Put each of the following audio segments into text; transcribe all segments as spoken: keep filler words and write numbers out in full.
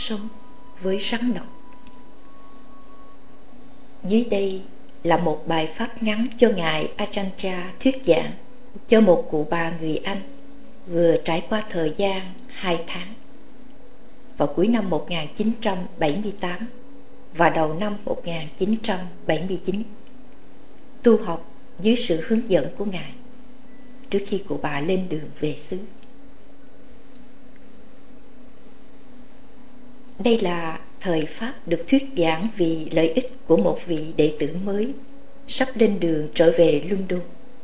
sống với rắn độc. Dưới đây là một bài pháp ngắn cho Ngài Ajahn Chah thuyết giảng cho một cụ bà người Anh vừa trải qua thời gian hai tháng vào cuối năm một nghìn chín trăm bảy mươi tám và đầu năm một nghìn chín trăm bảy mươi chín, tu học dưới sự hướng dẫn của Ngài trước khi cụ bà lên đường về xứ. Đây là thời pháp được thuyết giảng vì lợi ích của một vị đệ tử mới sắp lên đường trở về London.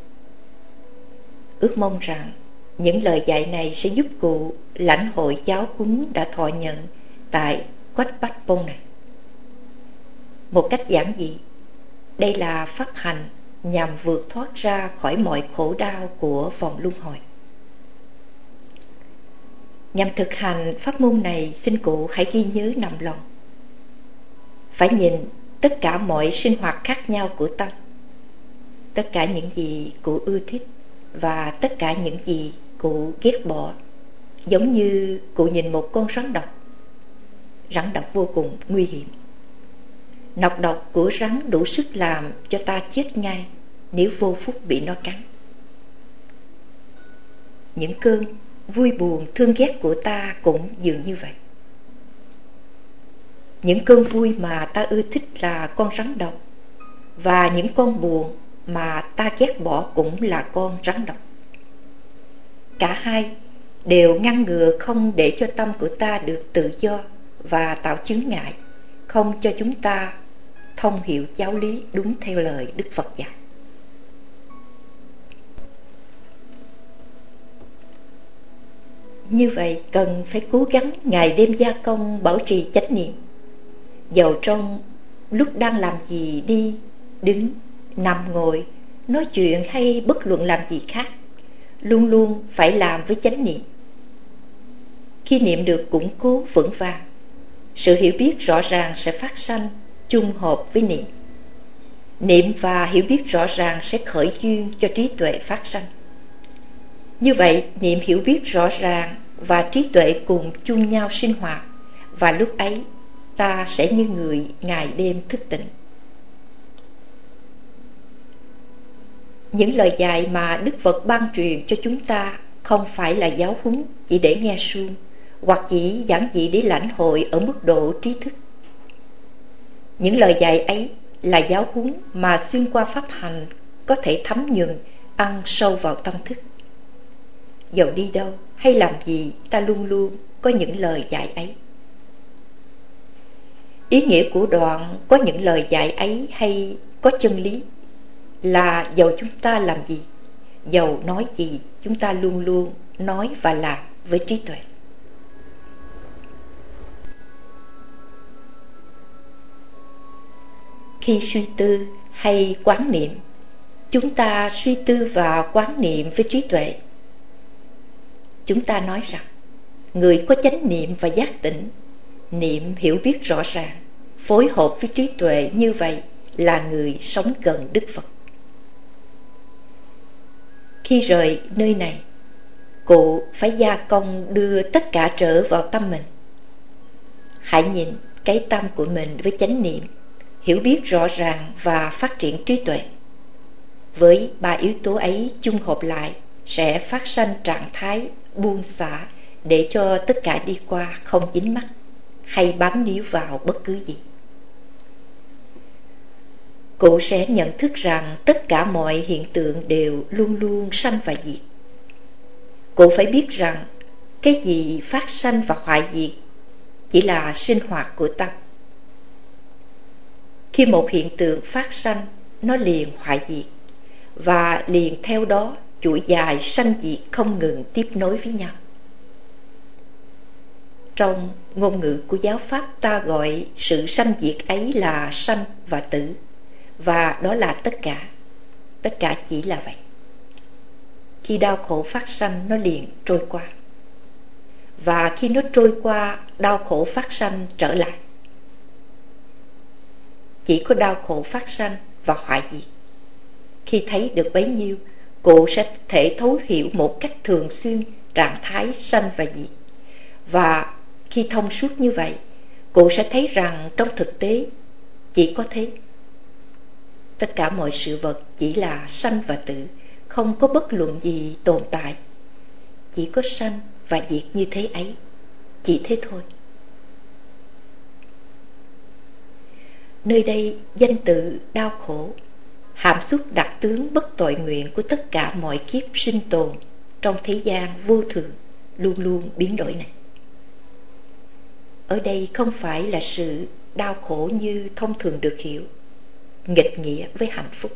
Ước mong rằng những lời dạy này sẽ giúp cụ lãnh hội giáo huấn đã thọ nhận tại Wat Pat Pong này. Một cách giản dị, đây là pháp hành nhằm vượt thoát ra khỏi mọi khổ đau của vòng luân hồi. Nhằm thực hành pháp môn này, xin cụ hãy ghi nhớ nằm lòng: phải nhìn tất cả mọi sinh hoạt khác nhau của tâm, tất cả những gì cụ ưa thích và tất cả những gì cụ ghét bỏ, giống như cụ nhìn một con rắn độc. Rắn độc vô cùng nguy hiểm. Nọc độc của rắn đủ sức làm cho ta chết ngay nếu vô phúc bị nó cắn. Những cơn vui buồn thương ghét của ta cũng dường như vậy. Những cơn vui mà ta ưa thích là con rắn độc, và những con buồn mà ta ghét bỏ cũng là con rắn độc. Cả hai đều ngăn ngừa không để cho tâm của ta được tự do và tạo chướng ngại, không cho chúng ta thông hiểu giáo lý đúng theo lời Đức Phật dạy. Như vậy cần phải cố gắng ngày đêm gia công bảo trì chánh niệm, dầu trong lúc đang làm gì, đi, đứng, nằm, ngồi, nói chuyện hay bất luận làm gì khác, luôn luôn phải làm với chánh niệm. Khi niệm được củng cố vững vàng, sự hiểu biết rõ ràng sẽ phát sanh chung hợp với niệm. Niệm và hiểu biết rõ ràng sẽ khởi duyên cho trí tuệ phát sanh. Như vậy, niệm hiểu biết rõ ràng và trí tuệ cùng chung nhau sinh hoạt, và lúc ấy ta sẽ như người ngày đêm thức tỉnh. Những lời dạy mà Đức Phật ban truyền cho chúng ta không phải là giáo huấn chỉ để nghe suông, hoặc chỉ giản dị để lãnh hội ở mức độ trí thức. Những lời dạy ấy là giáo huấn mà xuyên qua pháp hành có thể thấm nhuần, ăn sâu vào tâm thức. Dầu đi đâu hay làm gì, ta luôn luôn có những lời dạy ấy. Ý nghĩa của đoạn có những lời dạy ấy hay có chân lý là dầu chúng ta làm gì, dầu nói gì, chúng ta luôn luôn nói và làm với trí tuệ. Khi suy tư hay quán niệm, chúng ta suy tư và quán niệm với trí tuệ. Chúng ta nói rằng người có chánh niệm và giác tỉnh, niệm hiểu biết rõ ràng, phối hợp với trí tuệ, như vậy là người sống gần Đức Phật. Khi rời nơi này, cụ phải gia công đưa tất cả trở vào tâm mình. Hãy nhìn cái tâm của mình với chánh niệm, hiểu biết rõ ràng và phát triển trí tuệ. Với ba yếu tố ấy chung hợp lại sẽ phát sanh trạng thái buông xả, để cho tất cả đi qua không dính mắc hay bám níu vào bất cứ gì. Cụ sẽ nhận thức rằng tất cả mọi hiện tượng đều luôn luôn sanh và diệt. Cụ phải biết rằng cái gì phát sanh và hoại diệt chỉ là sinh hoạt của tâm. Khi một hiện tượng phát sanh, nó liền hoại diệt, và liền theo đó chuỗi dài sanh diệt không ngừng tiếp nối với nhau. Trong ngôn ngữ của giáo pháp, ta gọi sự sanh diệt ấy là sanh và tử, và đó là tất cả. Tất cả chỉ là vậy. Khi đau khổ phát sanh, nó liền trôi qua, và khi nó trôi qua, đau khổ phát sanh trở lại. Chỉ có đau khổ phát sanh và hoại diệt. Khi thấy được bấy nhiêu, cụ sẽ thể thấu hiểu một cách thường xuyên trạng thái sanh và diệt. Và khi thông suốt như vậy, cụ sẽ thấy rằng trong thực tế chỉ có thế. Tất cả mọi sự vật chỉ là sanh và tử, không có bất luận gì tồn tại. Chỉ có sanh và diệt như thế ấy, chỉ thế thôi. Nơi đây danh từ đau khổ hàm xúc đặc tướng bất tội nguyện của tất cả mọi kiếp sinh tồn trong thế gian vô thường luôn luôn biến đổi này. Ở đây không phải là sự đau khổ như thông thường được hiểu, nghịch nghĩa với hạnh phúc.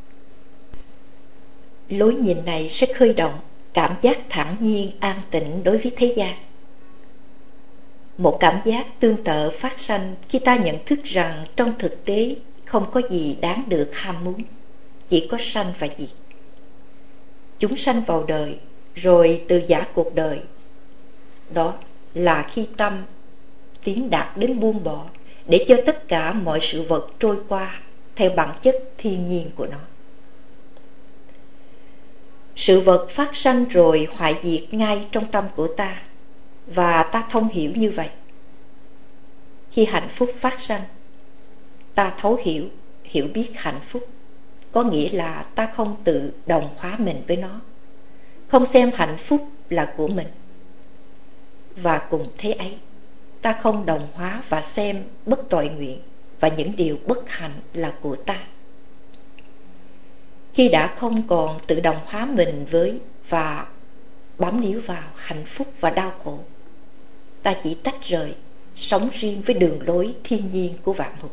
Lối nhìn này sẽ khơi động cảm giác thản nhiên an tĩnh đối với thế gian. Một cảm giác tương tự phát sanh khi ta nhận thức rằng trong thực tế không có gì đáng được ham muốn, chỉ có sanh và diệt. Chúng sanh vào đời rồi từ giã cuộc đời. Đó là khi tâm tiến đạt đến buông bỏ, để cho tất cả mọi sự vật trôi qua theo bản chất thiên nhiên của nó. Sự vật phát sanh rồi hoại diệt ngay trong tâm của ta, và ta thông hiểu như vậy. Khi hạnh phúc phát sanh, ta thấu hiểu, hiểu biết hạnh phúc, có nghĩa là ta không tự đồng hóa mình với nó, không xem hạnh phúc là của mình. Và cùng thế ấy, ta không đồng hóa và xem bất tội nguyện và những điều bất hạnh là của ta. Khi đã không còn tự đồng hóa mình với và bám níu vào hạnh phúc và đau khổ, ta chỉ tách rời, sống riêng với đường lối thiên nhiên của vạn vật.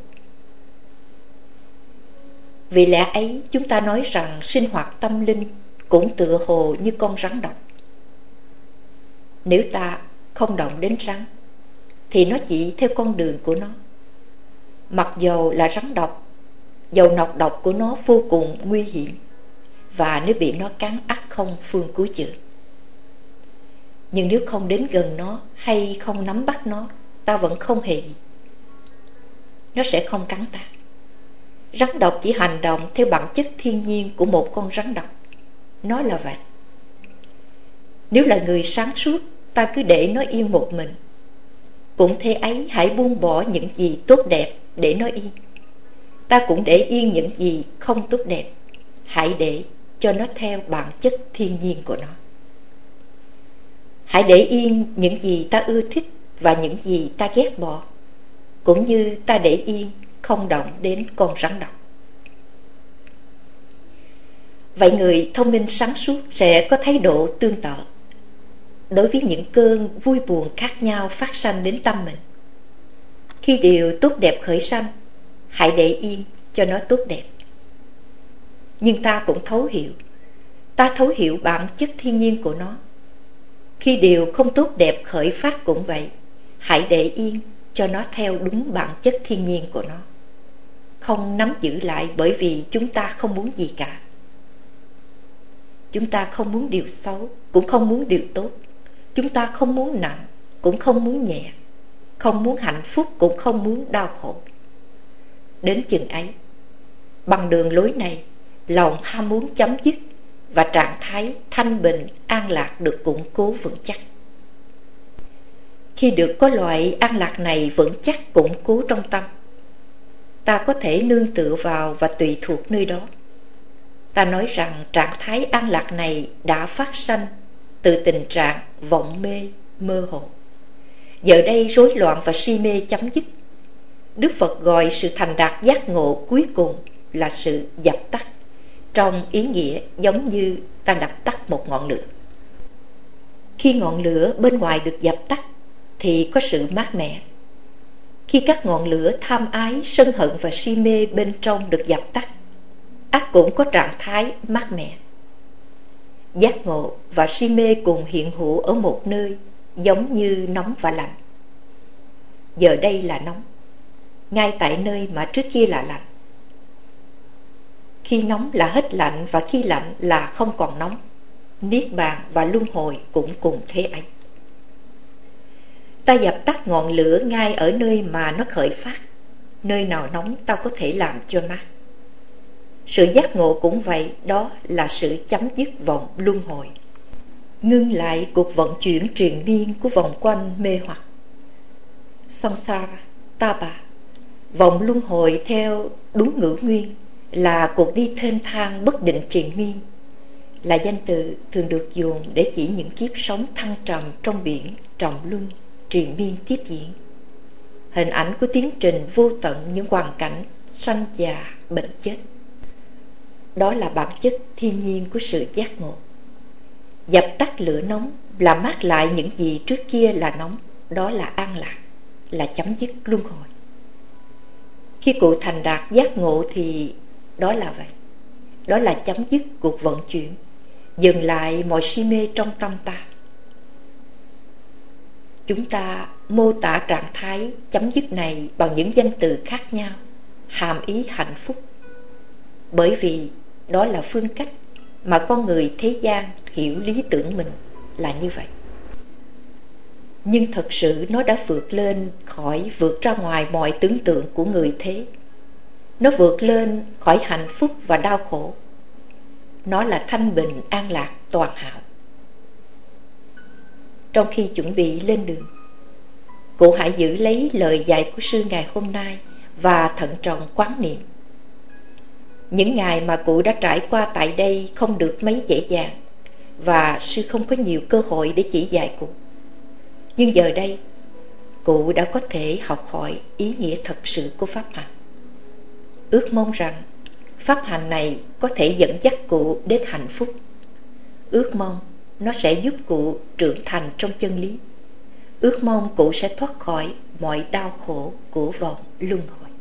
Vì lẽ ấy chúng ta nói rằng sinh hoạt tâm linh cũng tựa hồ như con rắn độc. Nếu ta không động đến rắn thì nó chỉ theo con đường của nó. Mặc dầu là rắn độc, dầu nọc độc của nó vô cùng nguy hiểm, và nếu bị nó cắn ắt không phương cứu chữa. Nhưng nếu không đến gần nó hay không nắm bắt nó, ta vẫn không hề gì. Nó sẽ không cắn ta. Rắn độc chỉ hành động theo bản chất thiên nhiên của một con rắn độc. Nó là vậy. Nếu là người sáng suốt, ta cứ để nó yên một mình. Cũng thế ấy, hãy buông bỏ những gì tốt đẹp để nó yên. Ta cũng để yên những gì không tốt đẹp. Hãy để cho nó theo bản chất thiên nhiên của nó. Hãy để yên những gì ta ưa thích và những gì ta ghét bỏ, cũng như ta để yên không động đến con rắn độc. Vậy người thông minh sáng suốt sẽ có thái độ tương tự đối với những cơn vui buồn khác nhau phát sanh đến tâm mình. Khi điều tốt đẹp khởi sanh, hãy để yên cho nó tốt đẹp. Nhưng ta cũng thấu hiểu, ta thấu hiểu bản chất thiên nhiên của nó. Khi điều không tốt đẹp khởi phát cũng vậy, hãy để yên cho nó theo đúng bản chất thiên nhiên của nó, không nắm giữ lại bởi vì chúng ta không muốn gì cả. Chúng ta không muốn điều xấu, cũng không muốn điều tốt. Chúng ta không muốn nặng, cũng không muốn nhẹ. Không muốn hạnh phúc, cũng không muốn đau khổ. Đến chừng ấy, bằng đường lối này, lòng ham muốn chấm dứt và trạng thái thanh bình, an lạc được củng cố vững chắc. Khi được có loại an lạc này vững chắc củng cố trong tâm, ta có thể nương tựa vào và tùy thuộc nơi đó. Ta nói rằng trạng thái an lạc này đã phát sanh từ tình trạng vọng mê, mơ hồ. Giờ đây rối loạn và si mê chấm dứt. Đức Phật gọi sự thành đạt giác ngộ cuối cùng là sự dập tắt, trong ý nghĩa giống như ta đập tắt một ngọn lửa. Khi ngọn lửa bên ngoài được dập tắt thì có sự mát mẻ. Khi các ngọn lửa tham ái, sân hận và si mê bên trong được dập tắt, ắt cũng có trạng thái mát mẻ. Giác ngộ và si mê cùng hiện hữu ở một nơi, giống như nóng và lạnh. Giờ đây là nóng, ngay tại nơi mà trước kia là lạnh. Khi nóng là hết lạnh, và khi lạnh là không còn nóng. Niết bàn và luân hồi cũng cùng thế ấy. Ta dập tắt ngọn lửa ngay ở nơi mà nó khởi phát. Nơi nào nóng ta có thể làm cho mát. Sự giác ngộ cũng vậy, đó là sự chấm dứt vòng luân hồi, ngưng lại cuộc vận chuyển triền miên của vòng quanh mê hoặc. Samsara ta bà. Vòng luân hồi theo đúng ngữ nguyên là cuộc đi thênh thang bất định triền miên, là danh từ thường được dùng để chỉ những kiếp sống thăng trầm trong biển trọng luân triền miên tiếp diễn, hình ảnh của tiến trình vô tận những hoàn cảnh sanh già bệnh chết. Đó là bản chất thiên nhiên của sự giác ngộ. Dập tắt lửa nóng, làm mát lại những gì trước kia là nóng, đó là an lạc, là chấm dứt luân hồi. Khi cụ thành đạt giác ngộ thì đó là vậy. Đó là chấm dứt cuộc vận chuyển, dừng lại mọi si mê trong tâm ta. Chúng ta mô tả trạng thái chấm dứt này bằng những danh từ khác nhau, hàm ý hạnh phúc, bởi vì đó là phương cách mà con người thế gian hiểu lý tưởng mình là như vậy. Nhưng thật sự nó đã vượt lên khỏi, vượt ra ngoài mọi tưởng tượng của người thế. Nó vượt lên khỏi hạnh phúc và đau khổ. Nó là thanh bình an lạc toàn hảo. Trong khi chuẩn bị lên đường, cụ hãy giữ lấy lời dạy của sư ngày hôm nay và thận trọng quán niệm. Những ngày mà cụ đã trải qua tại đây không được mấy dễ dàng, và sư không có nhiều cơ hội để chỉ dạy cụ. Nhưng giờ đây, cụ đã có thể học hỏi ý nghĩa thật sự của pháp hành. Ước mong rằng pháp hành này có thể dẫn dắt cụ đến hạnh phúc. Ước mong nó sẽ giúp cụ trưởng thành trong chân lý. Ước mong cụ sẽ thoát khỏi mọi đau khổ của vòng luân hồi.